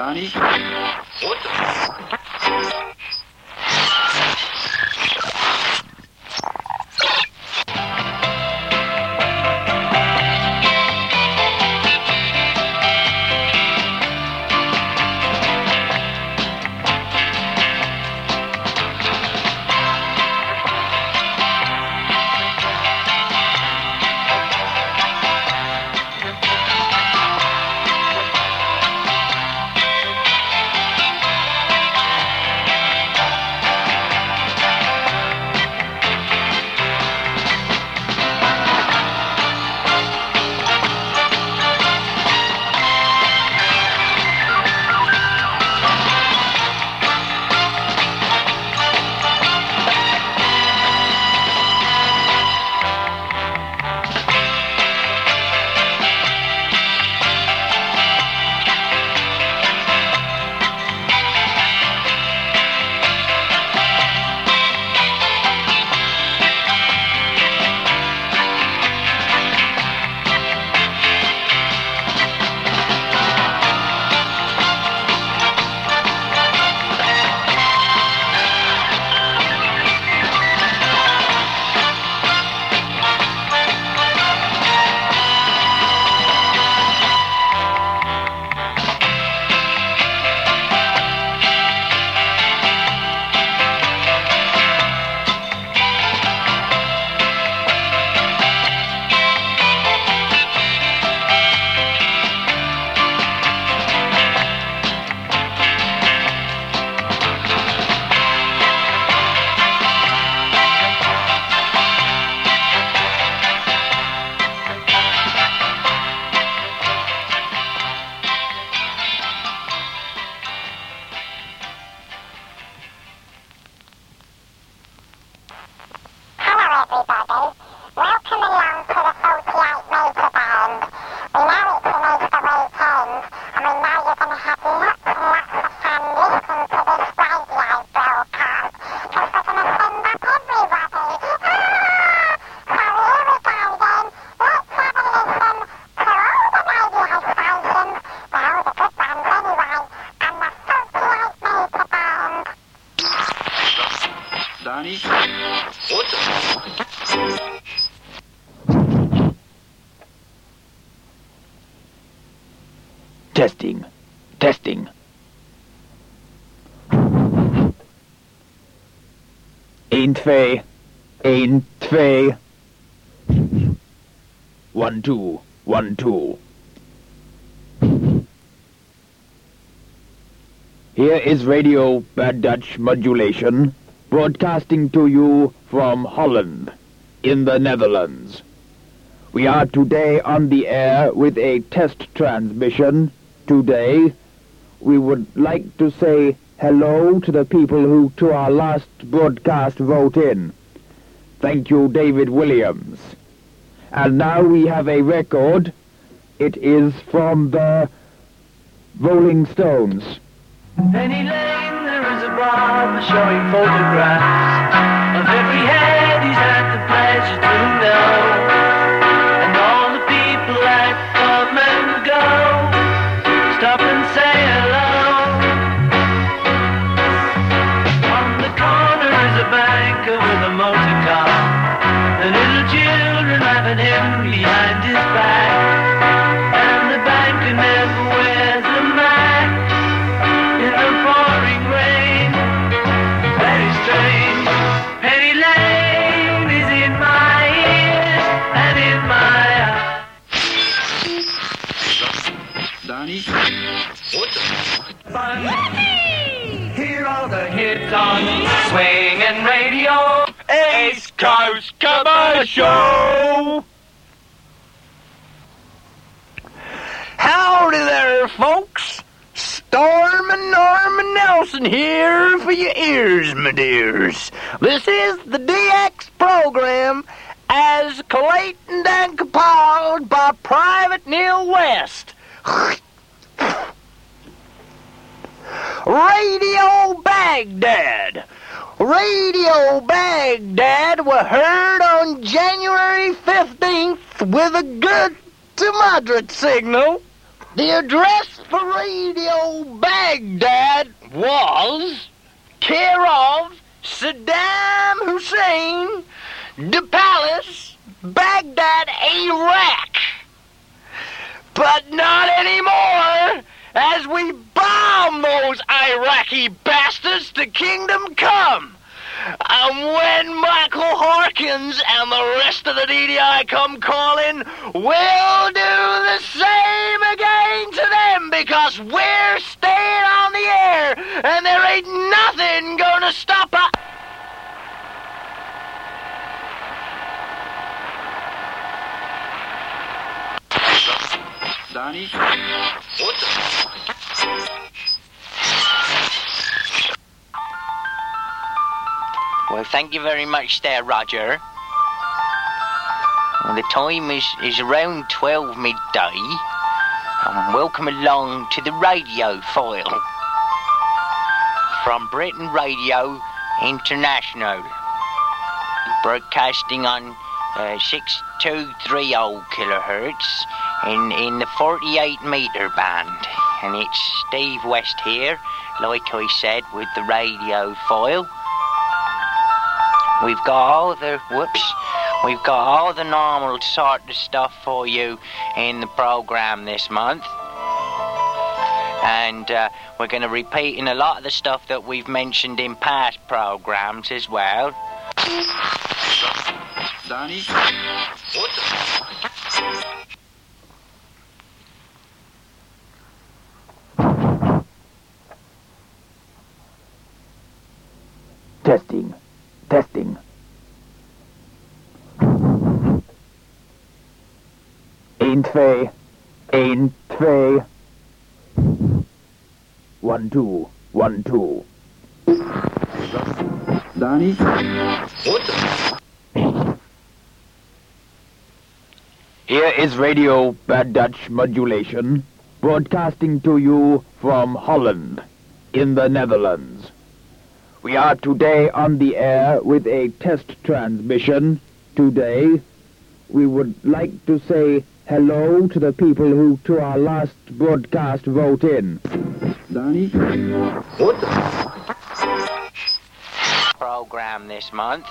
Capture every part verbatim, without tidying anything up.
Donnie? What the f***? Donnie? What the f***? Testing. Testing. Eén, twee. Eén, twee. One, two. One, two. Here is Radio Bad Dutch Modulation, broadcasting to you from Holland, in the Netherlands. We are today on the air with a test transmission. Today, we would like to say hello to the people who, to our last broadcast, wrote in. Thank you, David Williams. And now we have a record. It is from the Rolling Stones. Penny Lane, there is a barber showing photographs of every head he's had the pleasure to know, and all the people that come and go stop and say hello. On the corner is a banker with a motor car, the little children laughing him behind his back, and the banker never wears a mask in the pouring rain. Very strange. Penny Lane is in my ears and in my eyes. Donnie? What the f***? Fun. Hear all the hits on swing and radio. East Coast Commercial. Howdy there, folks. Storm and Norman Nelson here for your ears, my dears. This is the D X program as collated and compiled by Private Neil West. Radio Baghdad. Radio Baghdad was heard on January fifteenth with a good to moderate signal. The address for Radio Baghdad was care of Saddam Hussein, the Palace, Baghdad, Iraq. But not anymore, as we bomb those Iraqi bastards to Kingdom Come. And when Michael Harkins and the rest of the D D I come calling, we'll do the same again to them, because we're staying on the air, and there ain't nothing gonna stop us. Donnie? What the? Well, thank you very much there, Roger. Well, the time is, is around twelve midday. And welcome along to the radio file from Britain Radio International, broadcasting on uh, six two three zero kilohertz in, in the forty-eight meter band. And it's Steve West here, like I said, with the radio file. We've got all the, whoops, we've got all the normal sort of stuff for you in the program this month. And uh, we're going to repeat in a lot of the stuff that we've mentioned in past programs as well. Donnie? What the? Testing. Testing. Een, twee. Een, twee. One, two. One, two. Donnie? What the? Here is Radio Bad Dutch Modulation, broadcasting to you from Holland, in the Netherlands. We are today on the air with a test transmission. Today, we would like to say hello to the people who, to our last broadcast, vote in. Donnie? What the? Program this month.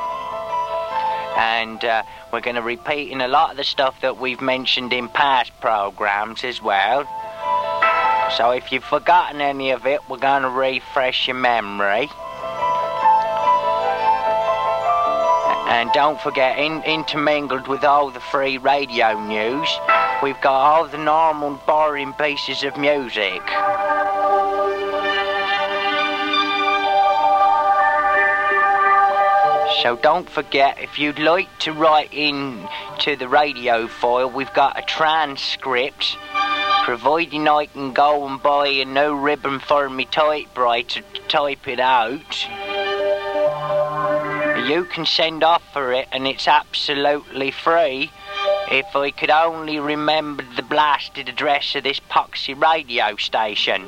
And uh, we're going to repeat in a lot of the stuff that we've mentioned in past programs as well. So if you've forgotten any of it, we're going to refresh your memory. And don't forget, in, intermingled with all the free radio news, we've got all the normal boring pieces of music. So don't forget, if you'd like to write in to the radio file, we've got a transcript, providing I can go and buy a new ribbon for me typewriter to type it out. You can send off for it, and it's absolutely free, if I could only remember the blasted address of this poxy radio station.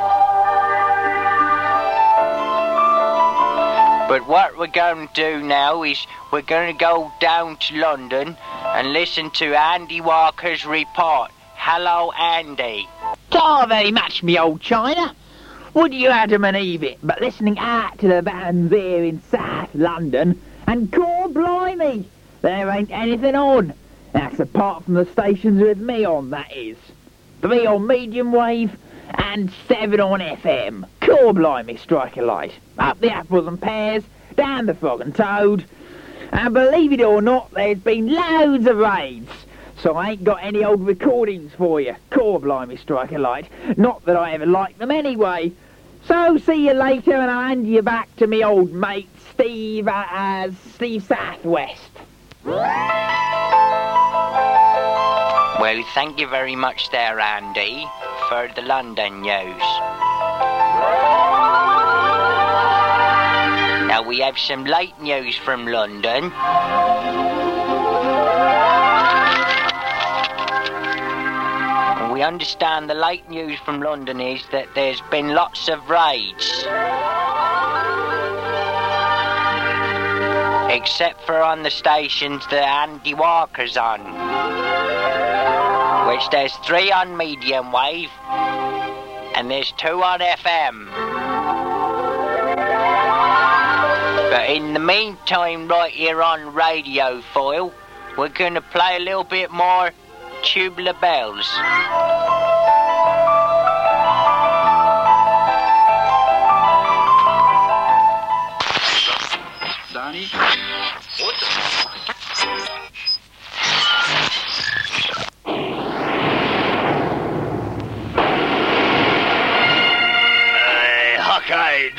But what we're going to do now is we're going to go down to London and listen to Andy Walker's report. Hello, Andy. Not very much, me old China. Would you Adam and Eve it, but listening out to the bands here in South London, and core blimey, there ain't anything on. That's apart from the stations with me on, that is. Three on medium wave and seven on F M. Core blimey, strike a light. Up the apples and pears, down the frog and toad. And believe it or not, there's been loads of raids. So I ain't got any old recordings for you. Core blimey, strike a light. Not that I ever liked them anyway. So see you later, and I'll hand you back to me old mate, Steve, uh, as Steve Southwest. Well, thank you very much there, Andy, for the London news. Now we have some late news from London. We understand the late news from London is that there's been lots of raids. Except for on the stations that Andy Walker's on. which there's three on medium wave, and there's two on F M. But in the meantime, right here on Radio Foil, we're going to play a little bit more Tubular Bells. Donnie? What the? Hawkeye,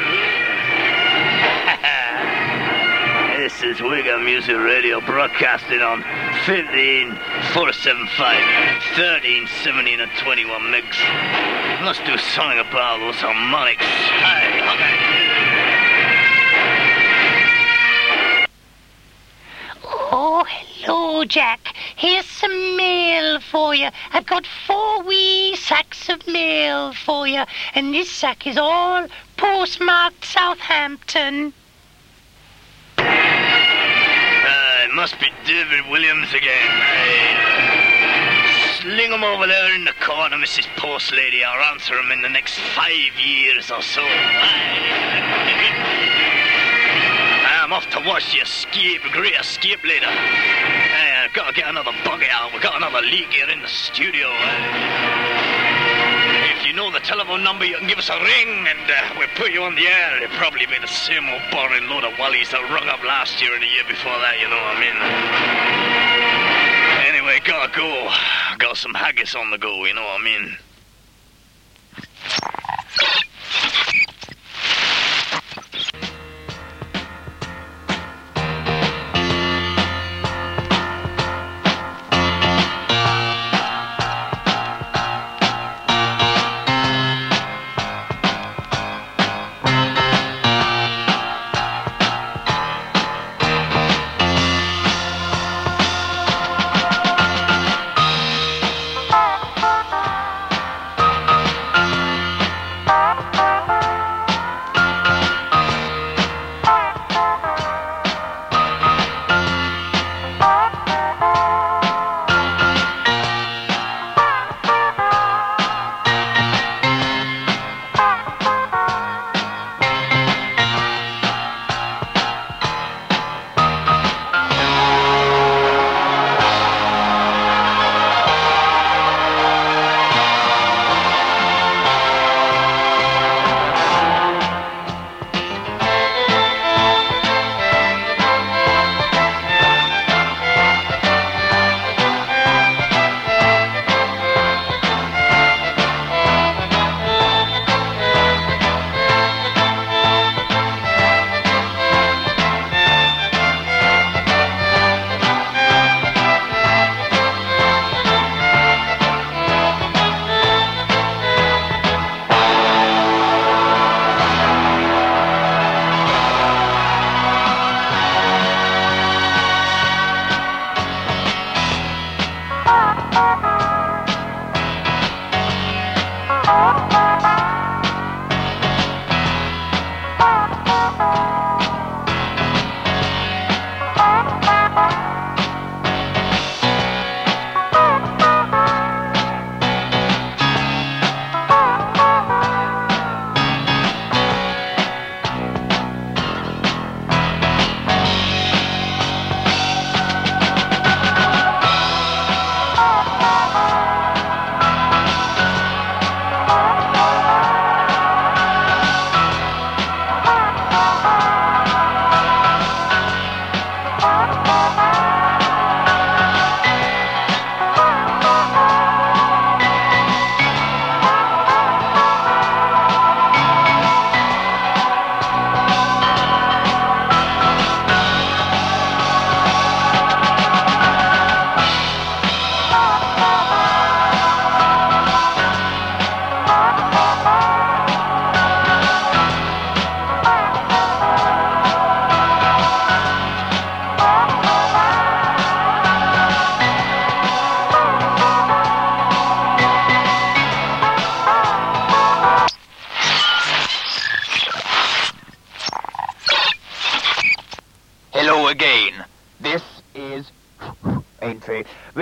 This is Wigger Music Radio broadcasting on fifteen, four seventy-five, thirteen, seventeen and twenty-one megs. Let's do something about those harmonics. Hey, Hawkeye. Oh, hello, Jack. Here's some mail for you. I've got four wee sacks of mail for you, and this sack is all postmarked Southampton. Uh, it must be David Williams again. Hey, sling him over there in the corner, Missus Post Lady. I'll answer him in the next five years or so. I'm off to watch the escape, great escape later. Hey, I've got to get another buggy out. We've got another leak here in the studio. Uh, if you know the telephone number, you can give us a ring and uh, we'll put you on the air. It'll probably be the same old boring load of wallies that rung up last year and the year before that, you know what I mean? Anyway, gotta go. Got some haggis on the go, you know what I mean?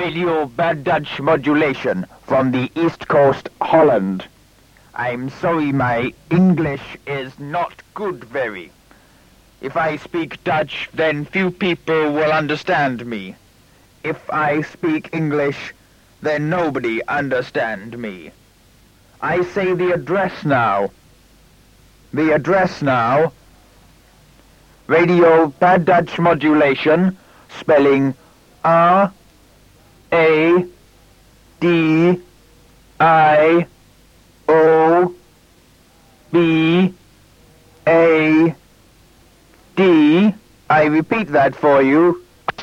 Radio Bad Dutch Modulation from the East Coast, Holland. I'm sorry my English is not good very. If I speak Dutch, then few people will understand me. If I speak English, then nobody understand me. I say the address now. The address now. Radio Bad Dutch Modulation, spelling R A D I O B A D. I repeat that for you.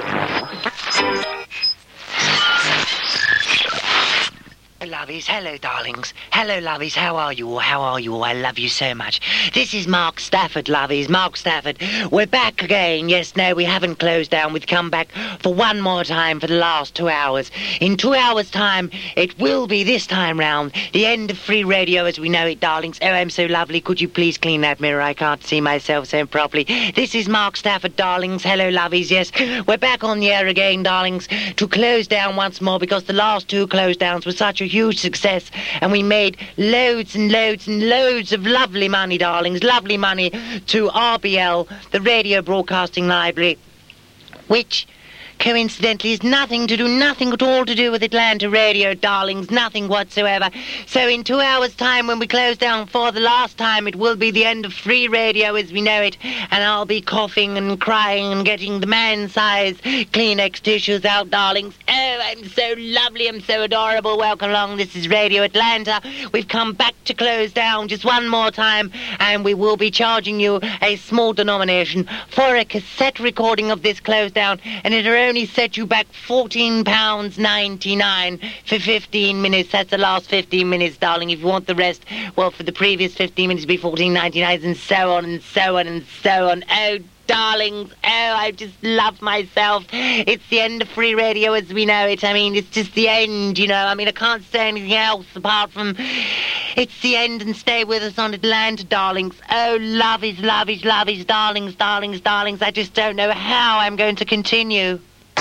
Lovies, hello darlings. Hello lovies, how are you all? How are you all? I love you so much. This is Mark Stafford, lovies. Mark Stafford. We're back again. Yes, no, we haven't closed down. We've come back for one more time for the last two hours. In two hours' time, it will be this time round the end of free radio as we know it, darlings. Oh, I'm so lovely. Could you please clean that mirror? I can't see myself so properly. This is Mark Stafford, darlings. Hello, lovies. Yes, we're back on the air again, darlings, to close down once more because the last two close downs were such a huge success and we made loads and loads and loads of lovely money, darlings, lovely money to R B L, the Radio Broadcasting Library, which coincidentally is nothing to do, nothing at all to do with Atlanta Radio, darlings, nothing whatsoever. So in two hours' time, when we close down for the last time, it will be the end of free radio as we know it, and I'll be coughing and crying and getting the man-sized Kleenex tissues out, darlings. Oh, I'm so lovely, I'm so adorable. Welcome along, this is Radio Atlanta. We've come back to close down just one more time, and we will be charging you a small denomination for a cassette recording of this close down, and it'll only set you back fourteen pounds ninety-nine for fifteen minutes. That's the last fifteen minutes, darling. If you want the rest, well, for the previous fifteen minutes, it'll be fourteen ninety-nine, and so on and so on and so on. Oh, darlings, oh, I just love myself. It's the end of free radio as we know it. I mean, it's just the end, you know. I mean, I can't say anything else apart from it's the end, and stay with us on Atlanta, darlings. Oh, lovies, lovies, lovies, darlings, darlings, darlings. I just don't know how I'm going to continue.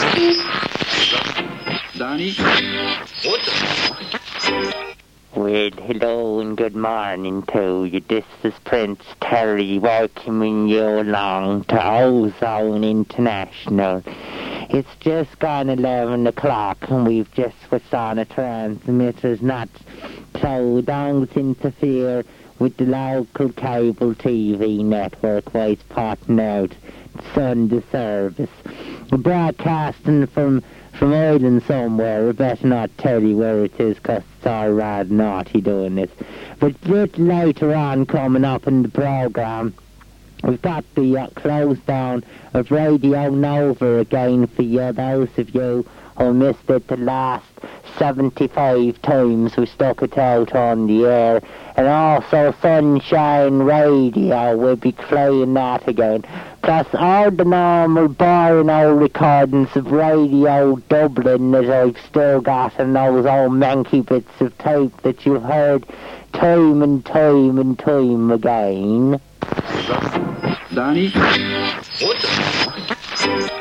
Donnie? What the? Well, hello and good morning to you. This is Prince Terry welcoming you along to Ozone International. It's just gone eleven o'clock and we've just switched on a transmitter's not so don't interfere with the local cable T V network while it's potting out Sunday service. We're broadcasting from from Ireland somewhere. I better not tell you where it is because it's all rad naughty doing this. But a bit later on coming up in the programme, we've got the uh, close down of Radio Nova again for you, those of you who missed it the last seventy-five times we stuck it out on the air. And also Sunshine Radio, we'll be playing that again. Plus all the normal boring old recordings of Radio Dublin that I've still got, and those old manky bits of tape that you've heard time and time and time again. Donnie? What the?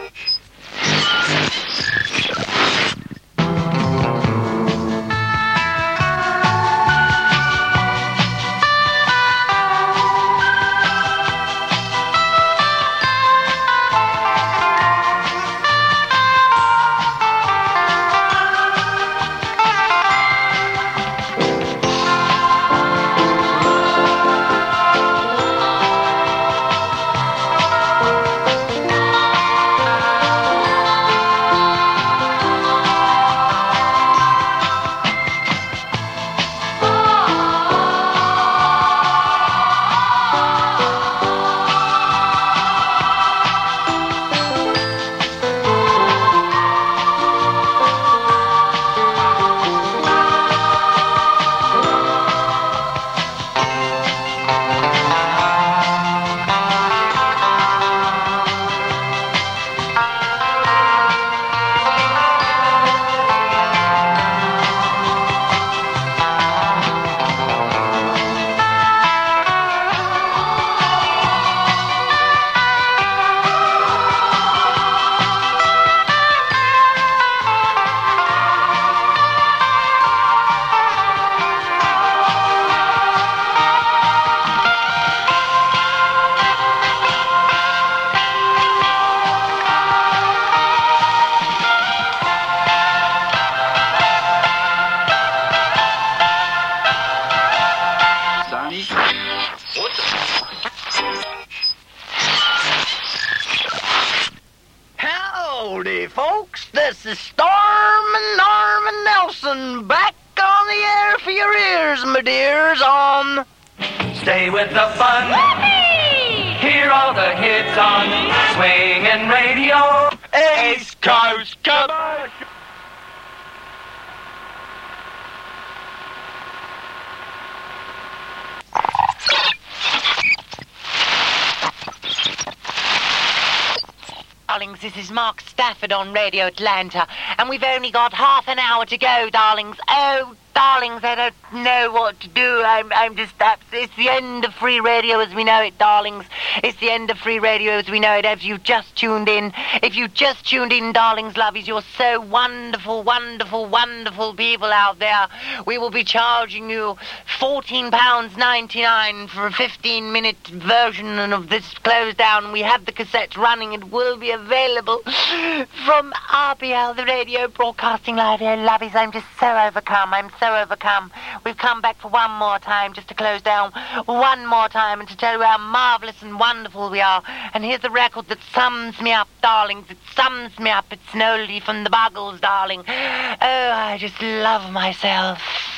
your ears, my dears, on... Stay with the fun. Whoopee! Hear all the hits on Swingin' Radio. East Coast Commercial. Darlings, this is Mark Stafford on Radio Atlanta, and we've only got half an hour to go, darlings. Oh, darlings, I don't know what to do. I'm, I'm just, it's the end of free radio as we know it, darlings. It's the end of free radio as we know it. If you just tuned in, if you just tuned in, darlings, lovies, you're so wonderful, wonderful, wonderful people out there. We will be charging you fourteen pounds ninety-nine for a fifteen-minute version of this closed down. We have the cassettes running. It will be available from R B L, the Radio Broadcasting Radio. Lovies, I'm just so overcome. I'm so overcome. We've come back for one more time just to close down one more time and to tell you how marvellous and wonderful we are. And here's a record that sums me up, darlings. It sums me up. It's Nolly from the Buggles, darling. Oh, I just love myself.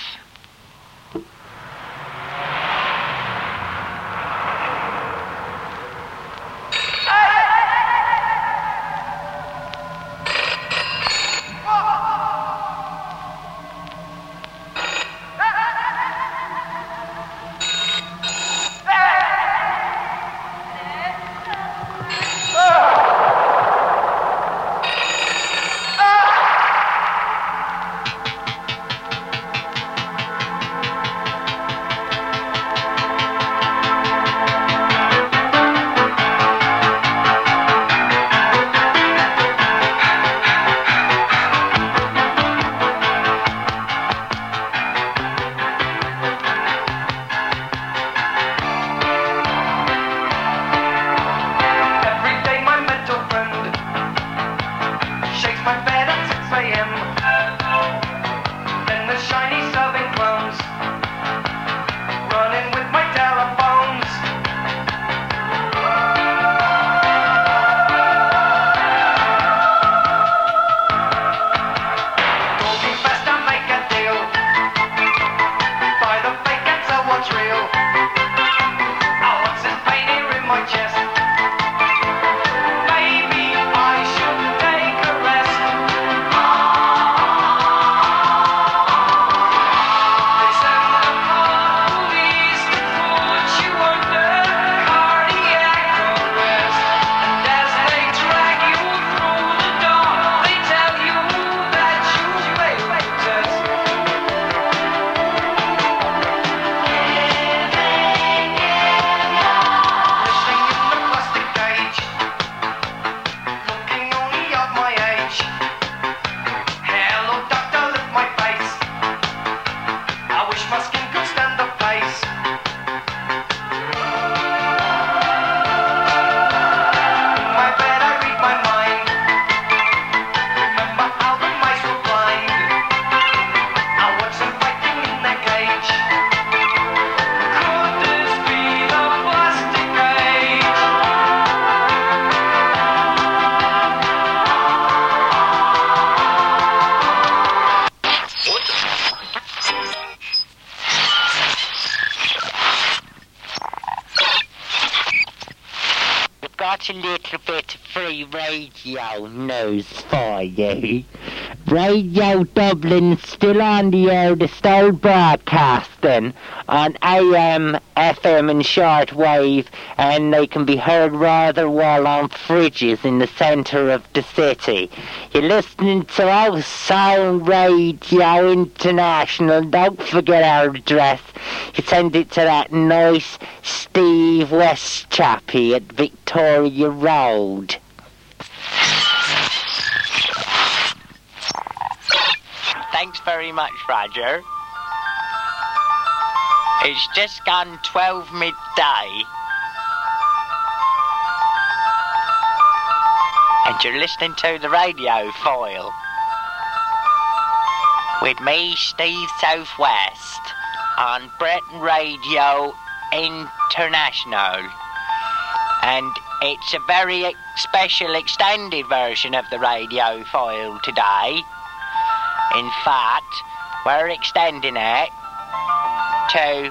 A little bit of free radio news for you. Radio Dublin still on the air, the still broadcasting on A M, F M and shortwave, and they can be heard rather well on fridges in the centre of the city. You're listening to our Sound Radio International. Don't forget our address. You send it to that nice Steve West chappie at Victoria Road. Thanks very much, Roger. It's just gone twelve midday. And you're listening to the Radio Foil. With me, Steve Southwest, on Britain Radio International. And it's a very ex- special extended version of the Radio Foil today. In fact, we're extending it to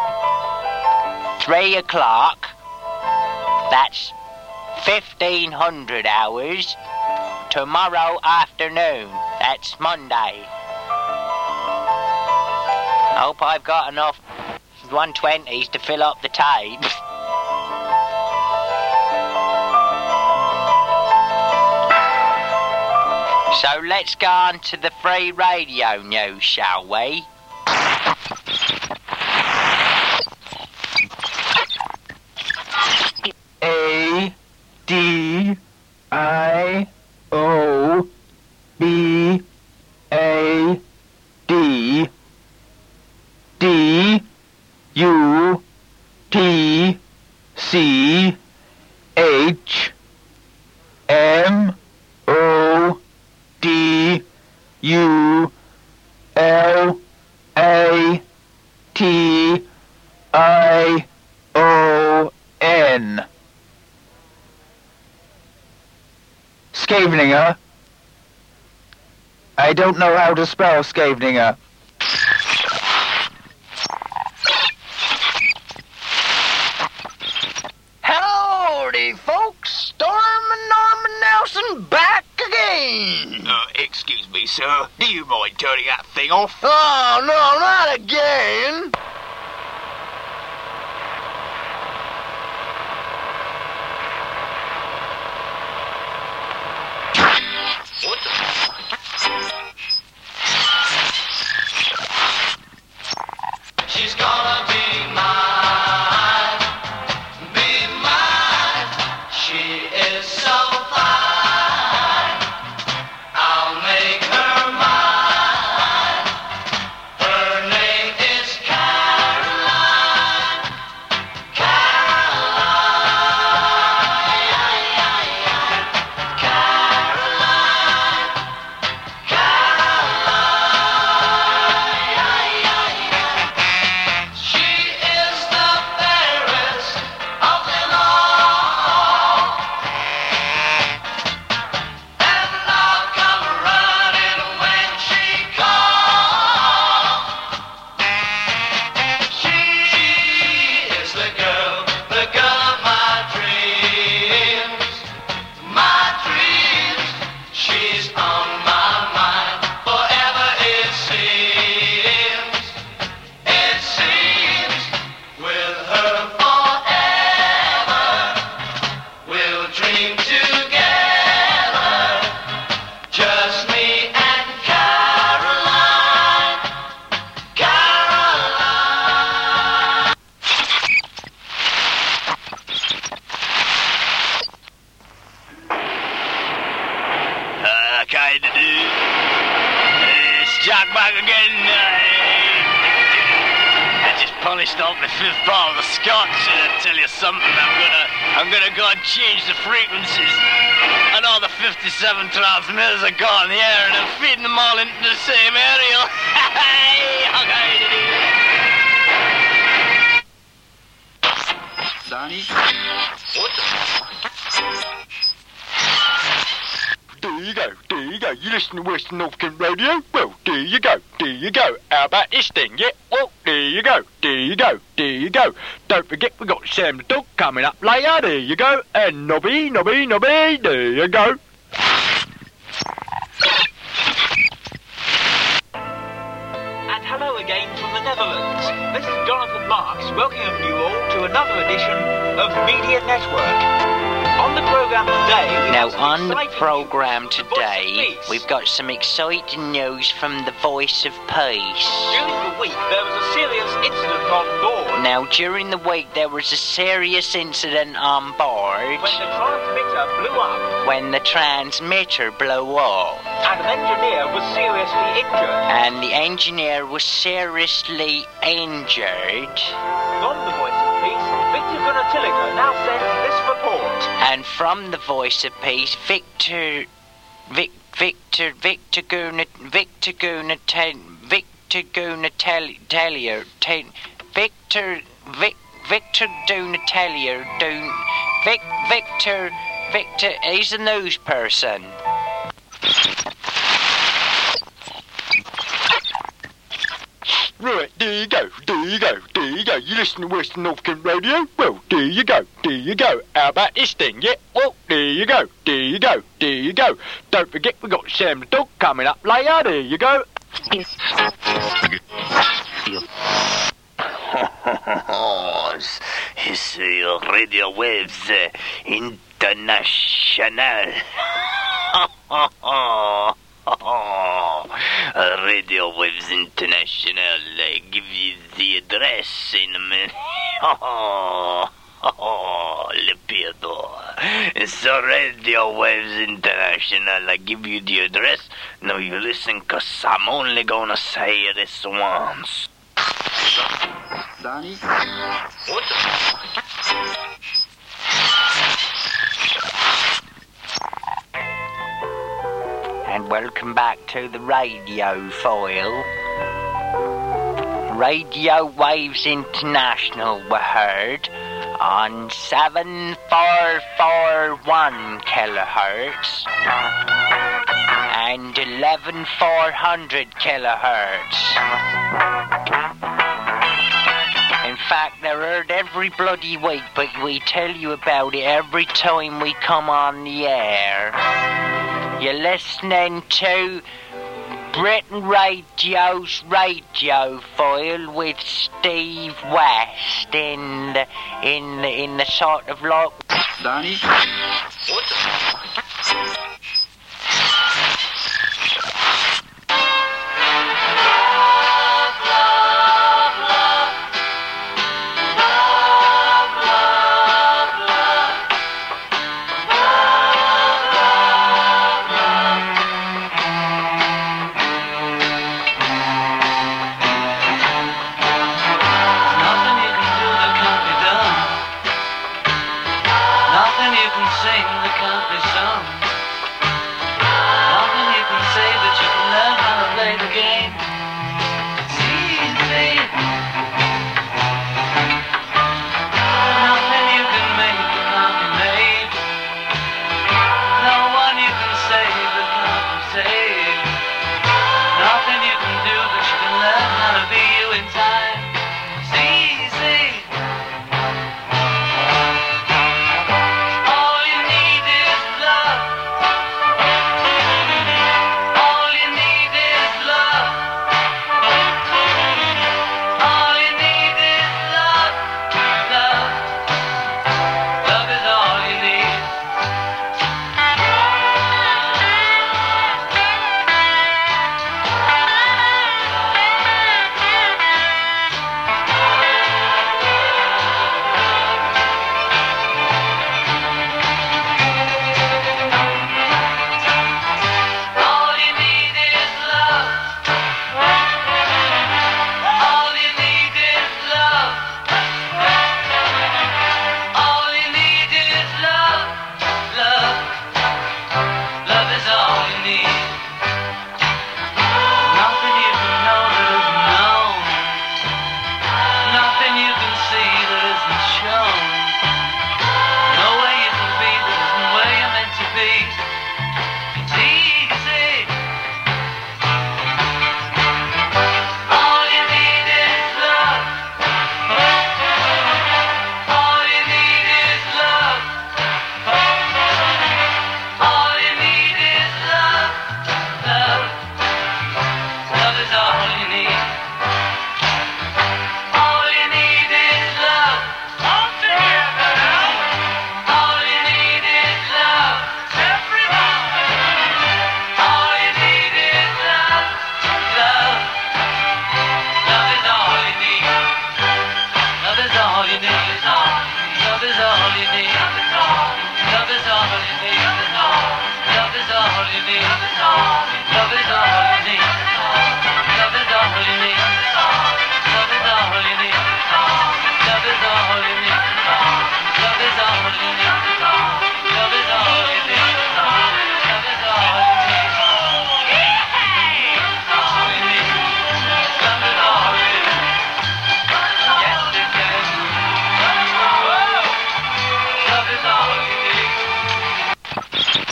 three o'clock. That's fifteen hundred hours. Tomorrow afternoon. That's Monday. I hope I've got enough one twenties to fill up the tapes. So let's go on to the free radio news, shall we? A D I O B A D D U T C H M O D U L A T I O N. Skaveninger. I don't know how to spell Skaveninger. Howdy, folks. Storm and Norman Nelson back again. Uh, excuse me, sir. Do you mind turning that thing off? Oh, no, not again. What the... She's gonna be mine, be mine. She is so fine. I'll make her mine. Her name is Caroline. Caroline. Caroline. Caroline. She is the fairest of them all. And I'll come running when she calls. She is the girl, the girl of my dreams, my dreams. She's on my mind forever it seems, it seems. With her forever, we'll dream together, just me and Caroline, Caroline. Uh, kinda do. It's Jack back again. Uh, I just polished off the fifth bottle of scotch, and I tell you something, I'm gonna, I'm gonna go and change the frequencies. And all the fifty-seven transmitters are gone in the air, and I'm feeding them all into the same area. Hey, how kinda do. Donnie? What the? There you go, there you go. You listen to Western North Kent Radio? Well, there you go, there you go. How about this thing, yeah? Well, there you go, there you go, there you go. Don't forget, we got Sam the Dog coming up later. There you go. And Nobby, Nobby, Nobby. There you go. And hello again from the Netherlands. This is Jonathan Marks welcoming you all to another edition of Media Network. On the programme today... we Now, have some on the exciting programme news from the Voice of today, Peace. we've got some exciting news from the Voice of Peace. During the week, there was a serious incident on board Now, during the week, there was a serious incident on board when the transmitter blew up when the transmitter blew up, and an engineer was seriously injured. and the engineer was seriously injured. From the Voice of Peace, Victor Gunatilica now sends this report. And from the Voice of Peace, Victor, Vic, Victor, Victor Guna, Victor Guna, Victor Guna Telier, Victor, Vic, Victor Dunatelier, Dun, Vic, Victor, Victor. He's a news person. Right, there you go, there you go, there you go. You listen to Western North Kent Radio? Well, there you go, there you go. How about this then, yeah? Well, there you go, there you go, there you go. Don't forget, we got Sam the Dog coming up later, there you go. it's, it's uh, Radio Waves uh, International. uh, Radio Waves International. I give you the address in a minute. Lepiador. It's a Radio Waves International. I give you the address. Now you listen, cause I'm only gonna say this once. Donnie? What the? And welcome back to the radio foil. Radio Waves International were heard on seven four four one kilohertz and eleven four hundred kilohertz. In fact, they're heard every bloody week, but we tell you about it every time we come on the air. You're listening to Britain Radio's Radio Foil with Steve West in the, in the, in the sort of like... Donnie? What the...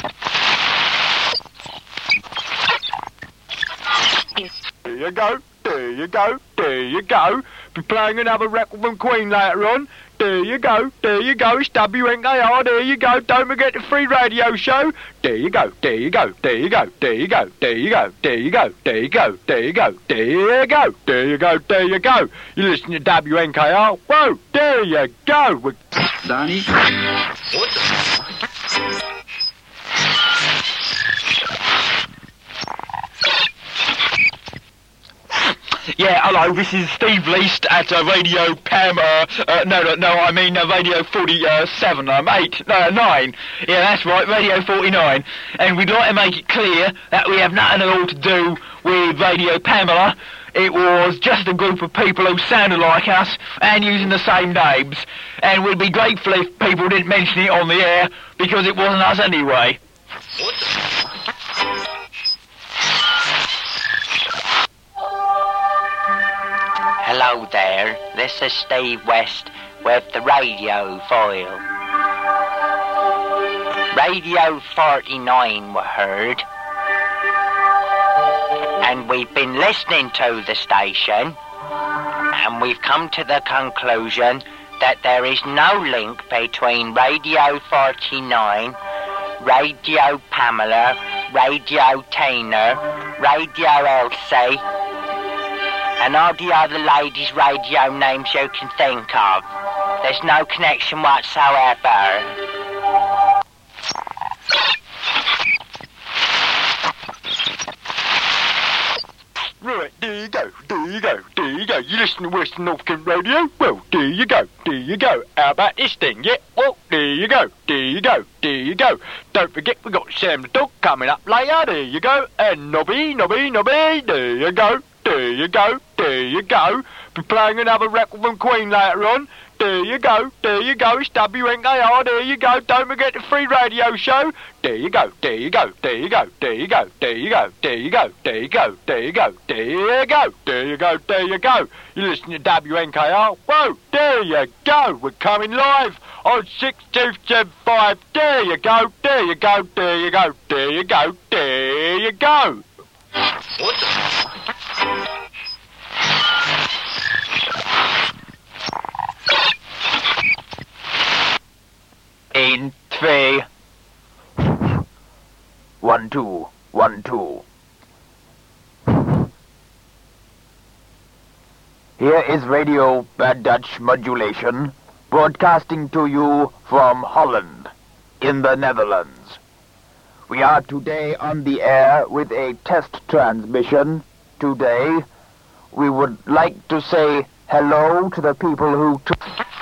There you go, there There you go, there you go. Be playing another record from Queen later on. There you go, there you go, it's W N K R, there you go, don't forget the free radio show. There you go, there you go, there you go, there you go, there you go, there you go, there you go, there you go, there you go, there you go, there you go. You listen to W N K R, whoa, there you go. We're... Donnie? What the... Yeah, hello, this is Steve Least at uh, Radio Pam, uh, uh, no, no, no, I mean uh, Radio forty-seven, um, eight, no, nine. Yeah, that's right, Radio forty-nine. And we'd like to make it clear that we have nothing at all to do with Radio Pamela. It was just a group of people who sounded like us and using the same names. And we'd be grateful if people didn't mention it on the air, because it wasn't us anyway. What the... Hello there, this is Steve West with the radio file. Radio forty-nine were heard, and we've been listening to the station, and we've come to the conclusion that there is no link between Radio forty-nine, Radio Pamela, Radio Tainer, Radio Elsie, and all the other ladies' radio names you can think of. There's no connection whatsoever. Right, there you go, there you go, there you go. You listen to Western North Kent Radio? Well, there you go, there you go. How about this thing, yeah? Well, there you go, there you go, there you go. Don't forget we got Sam the Dog coming up later, there you go. And Nobby, Nobby, Nobby, there you go. There you go, there you go. Be playing another record from Queen later on. There you go, there you go, it's W N K R, there you go, don't forget the free radio show. There you go, there you go, there you go, there you go, there you go, there you go, there you go, there you go, there you go, there you go, there you go. You listen to W N K R? Whoa, there you go, we're coming live on six two seven five. There you go, there you go, there you go, there you go, there you go. What the... In three. One, two, one, two. Here is Radio Bad Dutch Modulation, broadcasting to you from Holland, in the Netherlands. We are today on the air with a test transmission. Today, we would like to say hello to the people who took...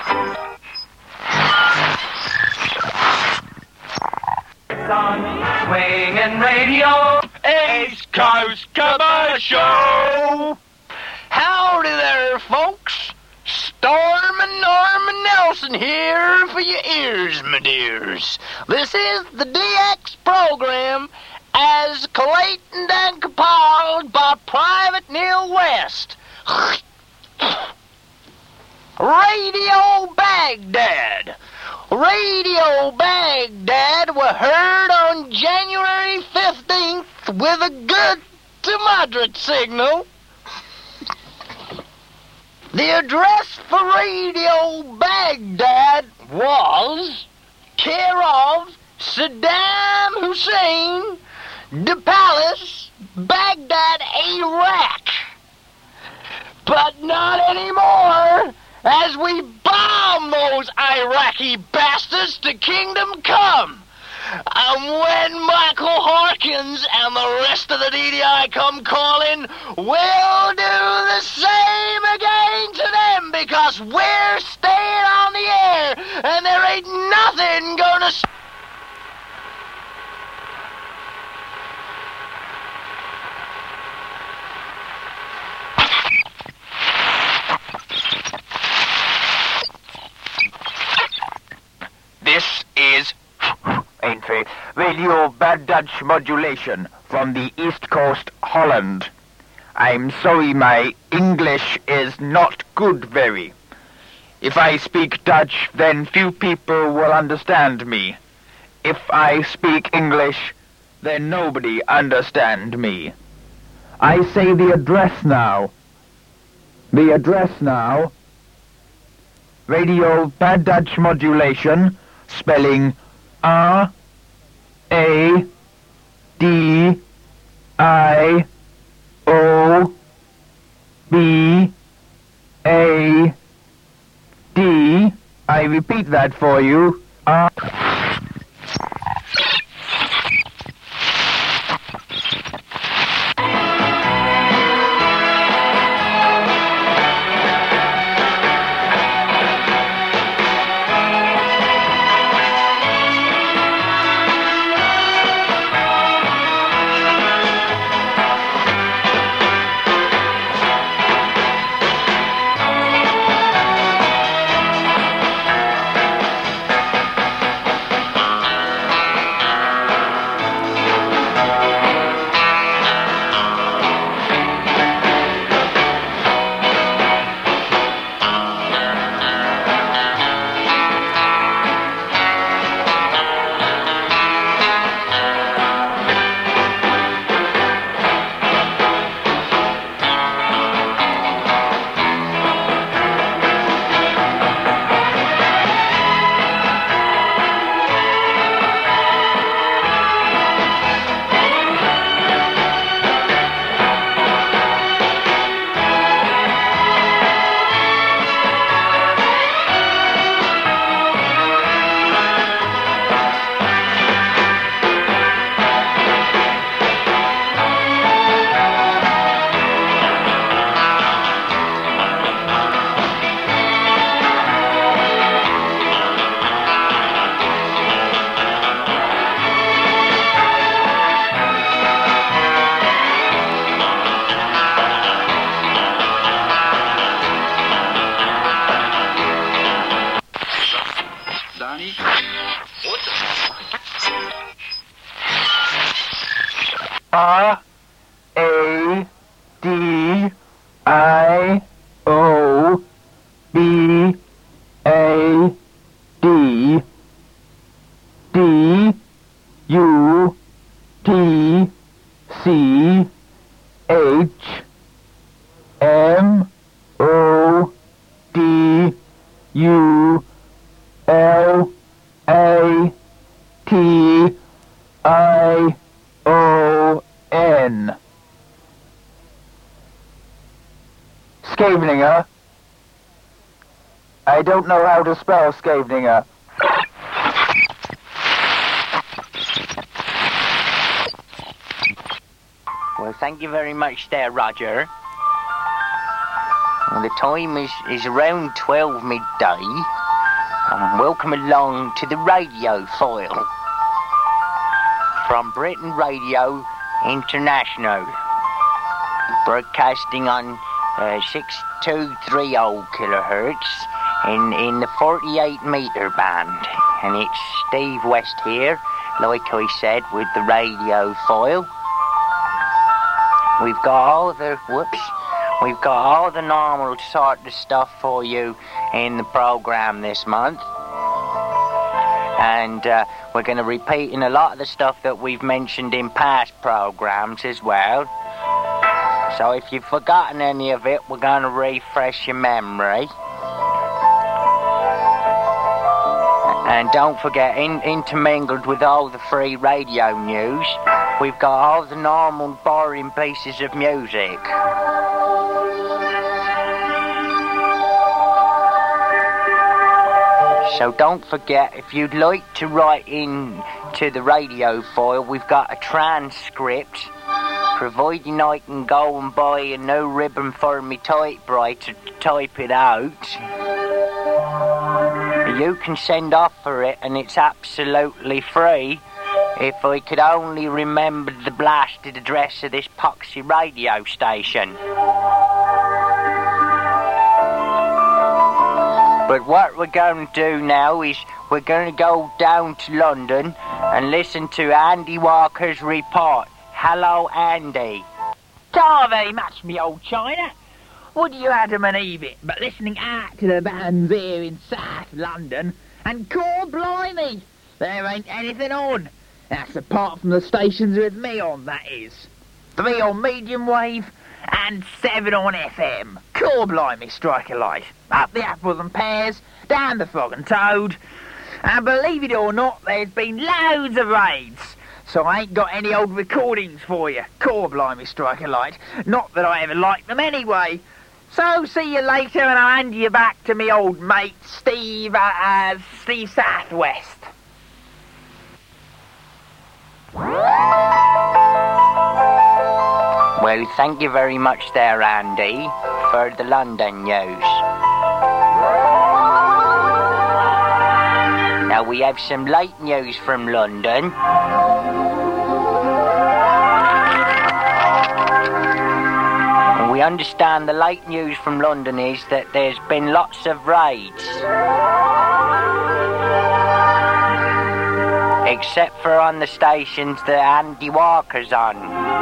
On Swingin' Radio, East Coast Commercial! Howdy there, folks. Storm and Norman Nelson here for your ears, my dears. This is the D X program as collated and compiled by Private Neil West. Radio Baghdad. Radio Baghdad were heard on January fifteenth with a good to moderate signal. The address for Radio Baghdad was care of Saddam Hussein, the Palace, Baghdad, Iraq. But not anymore, as we bomb those Iraqi bastards to kingdom come. And when Michael Harkins and the rest of the D D I come calling, we'll do the same again to them, because we're staying on the air, and there ain't nothing gonna... This is ain't faith, Radio Bad Dutch Modulation from the East Coast, Holland. I'm sorry my English is not good very. If I speak Dutch, then few people will understand me. If I speak English, then nobody understand me. I say the address now. The address now. Radio Bad Dutch Modulation, spelling R A D I O B A D. I repeat that for you. R Donnie? R A D I O B A D D U T C H M O D U L A T I O N. Skaveninger. I don't know how to spell Skaveninger. Well, thank you very much there, Roger. Well, the time is, is around twelve midday. And welcome along to the radio file from Britain Radio International, broadcasting on uh, six two three zero kilohertz in, in the forty-eight meter band. And it's Steve West here, like I said, with the radio file. We've got all the, whoops, we've got all the normal sort of stuff for you in the program this month. And uh, we're going to repeat in a lot of the stuff that we've mentioned in past programs as well. So if you've forgotten any of it, we're going to refresh your memory. And don't forget, in, intermingled with all the free radio news, we've got all the normal boring pieces of music. So don't forget, if you'd like to write in to the radio file, we've got a transcript, providing I can go and buy a new ribbon for me typewriter to type it out. You can send off for it, and it's absolutely free, if I could only remember the blasted address of this poxy radio station. But what we're going to do now is we're going to go down to London and listen to Andy Walker's report. Hello, Andy. Ta very much, me old China. Would you Adam and Eve it, but listening out to the bands here in South London, and call blimey, there ain't anything on. That's apart from the stations with me on, that is. Three on medium wave, and seven on F M. Cool blimey, strike a light. Up the apples and pears, down the frog and toad. And believe it or not, there's been loads of raids. So I ain't got any old recordings for you. Cool blimey, strike a light. Not that I ever liked them anyway. So see you later, and I'll hand you back to me old mate, Steve, uh, uh, Steve Southwest. Well, thank you very much there, Andy, for the London news. Now we have some late news from London. And we understand the late news from London is that there's been lots of raids. Except for on the stations that Andy Walker's on.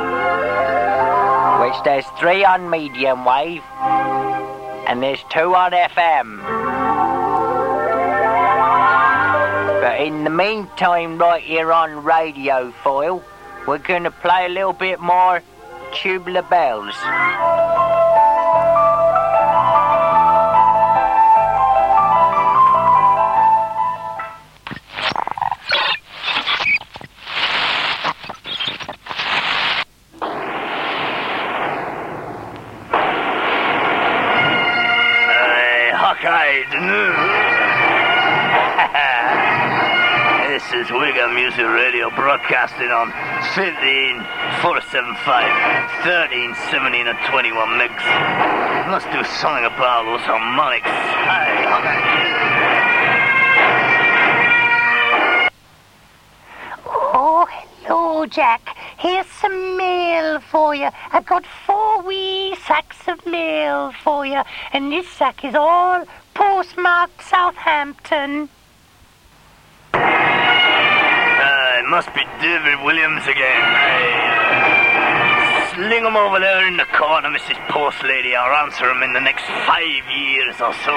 Which there's three on medium wave, and there's two on F M. But in the meantime, right here on Radio Foil, we're going to play a little bit more Tubular Bells. This is Wigan Music Radio broadcasting on fifteen, four seventy-five, thirteen, seventeen and twenty-one mix. Let's do something about those harmonics. Hey, Oh, hello, Jack. Here's some mail for you. I've got four wee sacks of mail for you, and this sack is all postmarked Southampton. Uh, it must be David Williams again. Hey, uh, sling him over there in the corner, Missus Post Lady. I'll answer him in the next five years or so.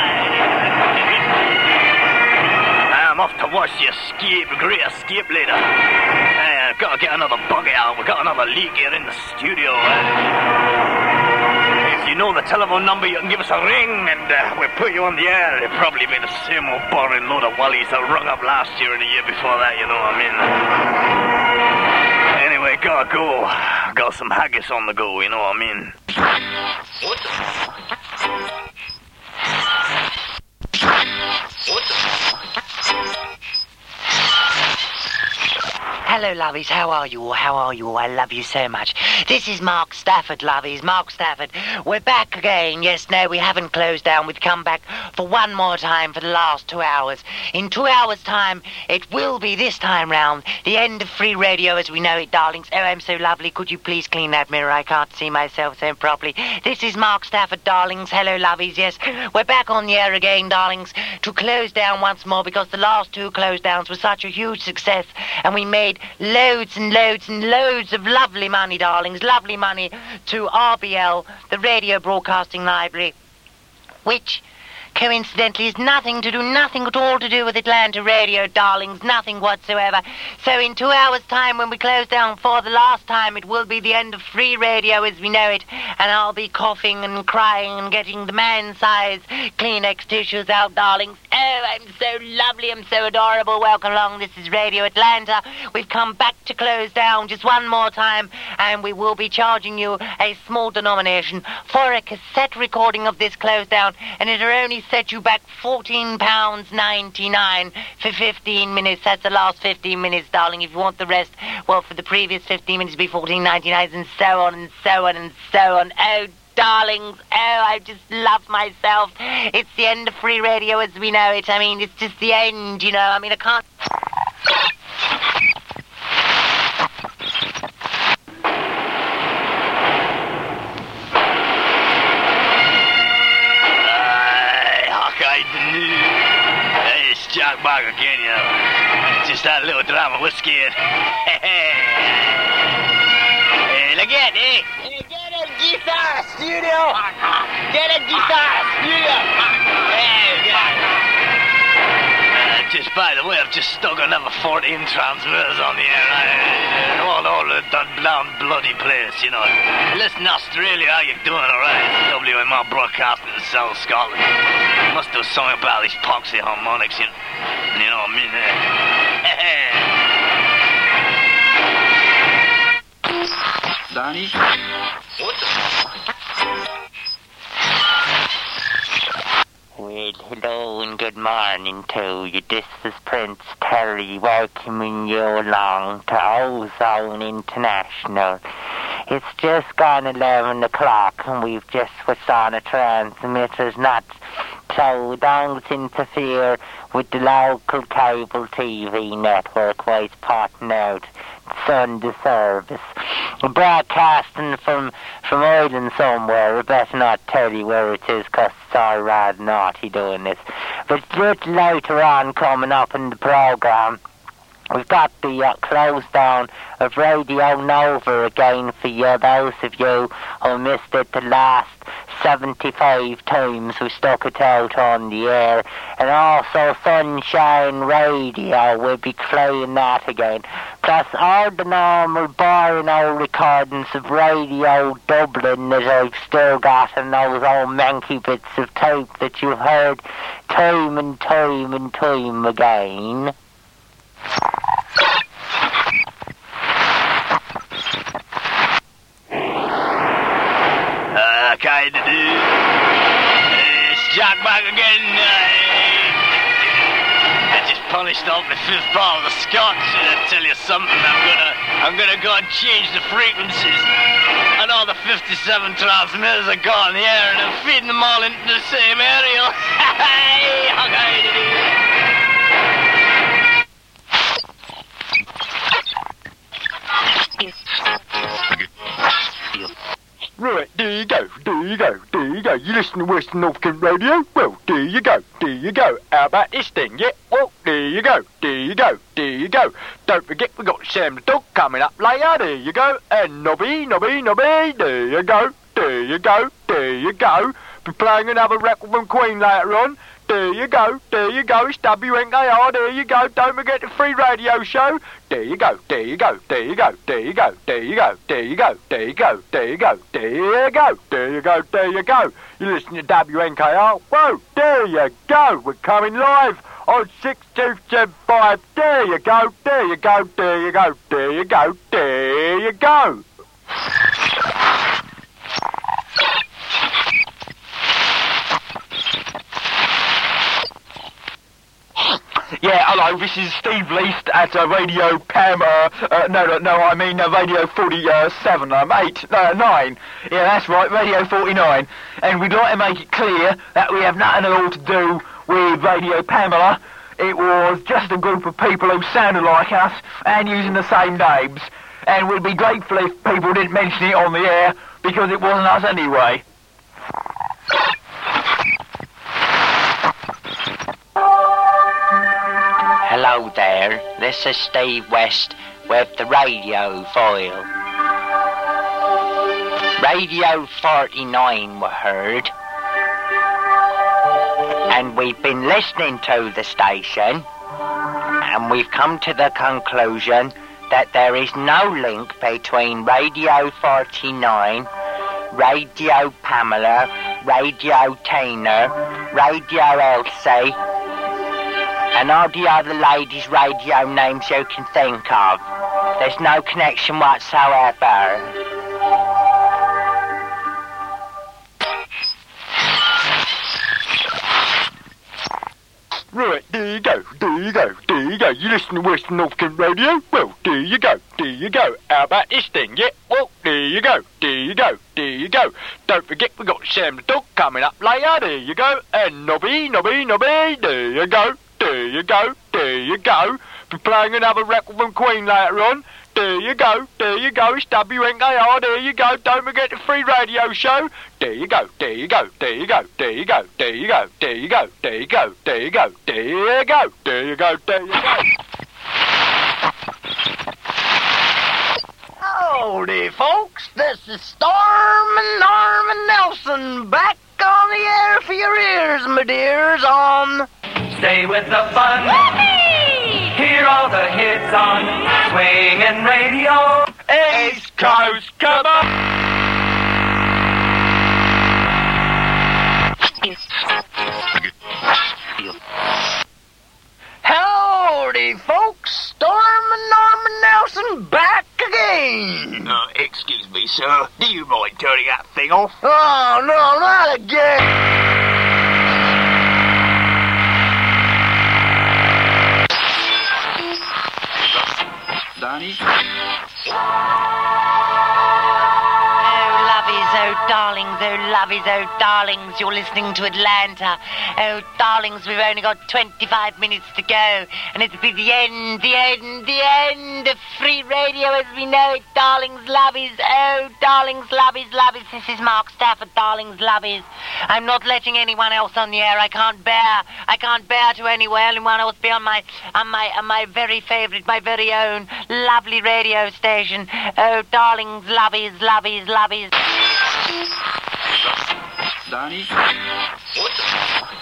I'm off to watch the escape, great escape later. Hey, I've got to get another buggy out. We've got another leak here in the studio. If you know the telephone number, you can give us a ring and uh, we'll put you on the air. It'll probably be the same old boring load of wallies that rung up last year and the year before that, you know what I mean? Anyway, gotta go. Got some haggis on the go, you know what I mean? What the fuck? What the fuck? Hello, lovies. How are you all? How are you all? I love you so much. This is Mark Stafford, lovies. Mark Stafford. We're back again. Yes, no, we haven't closed down. We've come back for one more time for the last two hours. In two hours' time, it will be this time round the end of free radio as we know it, darlings. Oh, I'm so lovely. Could you please clean that mirror? I can't see myself so properly. This is Mark Stafford, darlings. Hello, lovies. Yes, we're back on the air again, darlings, to close down once more because the last two close downs were such a huge success and we made loads and loads and loads of lovely money, darlings, lovely money to R B L, the Radio Broadcasting Library, which coincidentally is nothing to do, nothing at all to do with Atlanta Radio, darlings, nothing whatsoever. So in two hours' time, when we close down for the last time, it will be the end of free radio as we know it, and I'll be coughing and crying and getting the man-sized Kleenex tissues out, darlings. Oh, I'm so lovely, I'm so adorable. Welcome along, this is Radio Atlanta. We've come back to close down just one more time, and we will be charging you a small denomination for a cassette recording of this close down, and it'll only set you back fourteen pounds ninety-nine for fifteen minutes. That's the last fifteen minutes, darling. If you want the rest, well, for the previous fifteen minutes, it'll be fourteen ninety-nine, and so on and so on and so on. Oh, darlings, oh, I just love myself. It's the end of free radio as we know it. I mean, it's just the end, you know. I mean, I can't... It's Jack back again, you know. Just that little drop of whiskey. Hey, look at it, eh? Get a guitar studio! Get a guitar studio! Hey, God. Uh, just by the way, I've just stuck another fourteen transmitters on the air. I, all over that damn bloody place, you know. Listen, Australia, how you doing? All right? It's W M R Broadcasting in South Scotland. Must do something about these poxy harmonics, you know, you know what I mean? Danny? What the... Well, hello and good morning to you. This is Prince Terry welcoming you along to Ozone International. It's just gone eleven o'clock and we've just switched on a transmitters not so don't interfere with the local cable T V network while it's potting out Sunday service. Broadcasting from from Ireland somewhere. I better not tell you where it is because it's all rather naughty doing this. But a little later on coming up in the programme, we've got the uh, close down of Radio Nova again for you, those of you who missed it the last seventy-five times we stuck it out on the air. And also Sunshine Radio, we'll be playing that again. Plus all the normal boring old recordings of Radio Dublin that I've still got and those old manky bits of tape that you've heard time and time and time again. Uh, kind of do. It's Jack back again. Uh, I just polished off the fifth bottle of scotch, and I tell you something, I'm gonna, I'm gonna go and change the frequencies. And all the fifty-seven transmitters are gone in the air, and I'm feeding them all into the same area. Hey, how kind of do. Right, there you go, there you go, there you go. You listen to Western North Kent Radio? Well, there you go, there you go. How about this thing, yeah? Well, there you go, there you go, there you go. Don't forget, we got Sam the Dog coming up later, there you go. And Nobby, Nobby, Nobby, there you go, there you go, there you go. Be playing another record from Queen later on. There you go, there you go, it's W N K R, there you go, don't forget the free radio show. There you go, there you go, there you go, there you go, there you go, there you go, there you go, there you go, there you go, there you go, there you go. You listen to W N K R, whoa, there you go, we're coming live on six two seven five, there you go, there you go, there you go, there you go, there you go. Yeah, hello, this is Steve Least at uh, Radio Pam, uh, uh, no, no, no, I mean uh, Radio forty-seven, um, eight, uh, nine. Yeah, that's right, Radio forty-nine. And we'd like to make it clear that we have nothing at all to do with Radio Pamela. It was just a group of people who sounded like us and using the same names. And we'd be grateful if people didn't mention it on the air because it wasn't us anyway. Hello there, this is Steve West with the radio file. Radio forty-nine we heard, and we've been listening to the station, and we've come to the conclusion that there is no link between Radio forty-nine, Radio Pamela, Radio Tainer, Radio Elsie, and all the other ladies' radio names you can think of. There's no connection whatsoever. Right, there you go, there you go, there you go. You listen to Western North Kent Radio? Well, there you go, there you go. How about this thing, yeah? Well, there you go, there you go, there you go. Don't forget, we got Sam the Dog coming up later, there you go. And Nobby, Nobby, Nobby, there you go. There you go, there you go. Be playing another record from Queen later on. There you go, there you go, it's W N K R, there you go, don't forget the free radio show. There you go, there you go, there you go, there you go, there you go, there you go, there you go, there you go, there you go, there you go, there you go. Howdy, folks, this is Storm and Norman Nelson back on the air for your ears, my dears, on... Stay with the fun. Whoopee! hear all the hits on Swingin' Radio. East Coast, come on! Howdy, folks. Storm and Norman Nelson back again. Uh, excuse me, sir. Do you mind turning that thing off? Oh, no, not again. Donnie? Oh, darlings, oh, lovies, oh, darlings, you're listening to Atlanta. Oh, darlings, we've only got twenty-five minutes to go, and it'll be the end, the end, the end of free radio as we know it, darlings, lovies. Oh, darlings, lovies, lovies, this is Mark Stafford, darlings, lovies. I'm not letting anyone else on the air. I can't bear, I can't bear to anyone else be on my, on my, on my very favourite, my very own lovely radio station. Oh, darlings, lovies, lovies, lovies. Donnie? What the...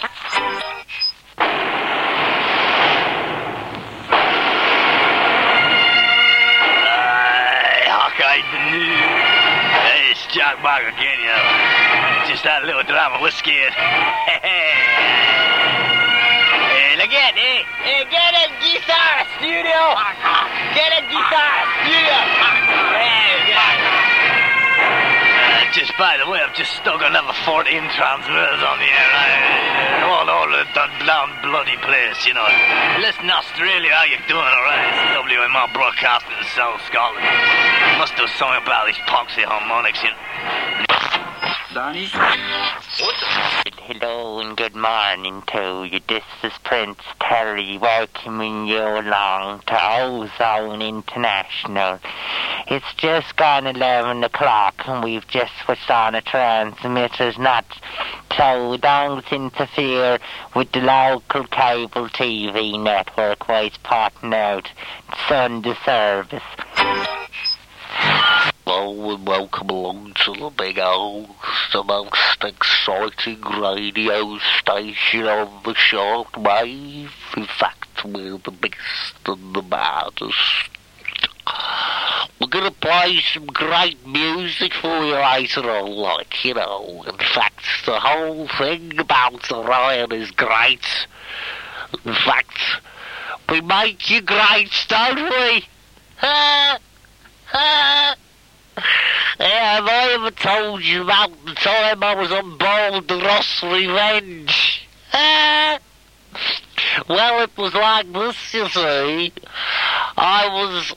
Hey, it's Jack Mark again, you know. Just had a little drop of whiskey in. Hey, look at it. Hey, get a guitar studio. Get a guitar studio. Hey, get uh, just by the way, I've just stuck another fourteen transmitters on the air. I, uh, all over the down bloody place, you know. Listen, Australia, how you doing, all right? It's W M R broadcasting in South Scotland. Must do something about these poxy harmonics, you know. Donnie? What the... Hello and good morning to you. This is Prince Terry welcoming you along to Ozone International. It's just gone eleven o'clock and we've just switched on a transmitters not so don't interfere with the local cable T V network while it's potting out Sunday service. Hello and welcome along to the Big O, the most exciting radio station on the shortwave. In fact, we're the biggest and the baddest. We're gonna play some great music for you later on, like, you know. In fact, the whole thing about Orion is great. In fact, we make you great, don't we? Ha! Ha! Yeah, have I ever told you about the time I was on board the Ross Revenge? Ah! Well, it was like this, you see. I was...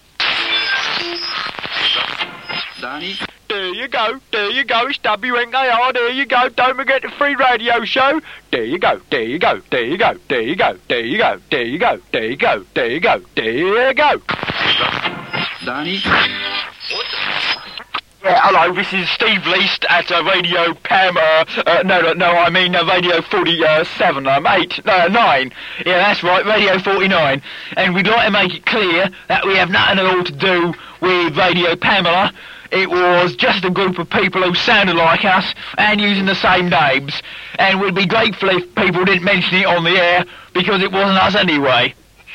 Donnie? There you go, there you go, it's W N K R, there you go, don't forget the free radio show. There you go, there you go, there you go, there you go, there you go, there you go, there you go, there you go, there you go. Donnie? Yeah, hello, this is Steve Least at uh, Radio Pam, uh, uh, no, no, no, I mean uh, Radio forty-seven, um, eight, uh, nine. Yeah, that's right, Radio forty-nine. And we'd like to make it clear that we have nothing at all to do with Radio Pamela. It was just a group of people who sounded like us and using the same names. And we'd be grateful if people didn't mention it on the air, because it wasn't us anyway.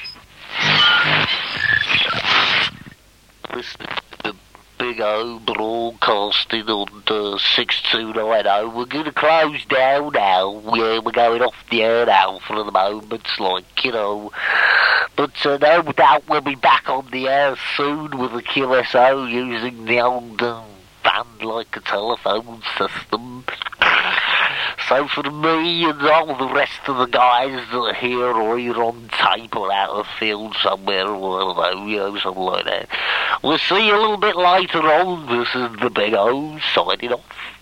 Big O broadcasting on uh, six two nine zero. We're going to close down now. Yeah, we're going off the air now for the moment, like, you know. But uh, no doubt we'll be back on the air soon with the Q S O using the old uh, band like a telephone system. So for me and all the rest of the guys that are here or either on tape or out of the field somewhere or I don't know, you know, something like that. We'll see you a little bit later on. This is the Big O signing off.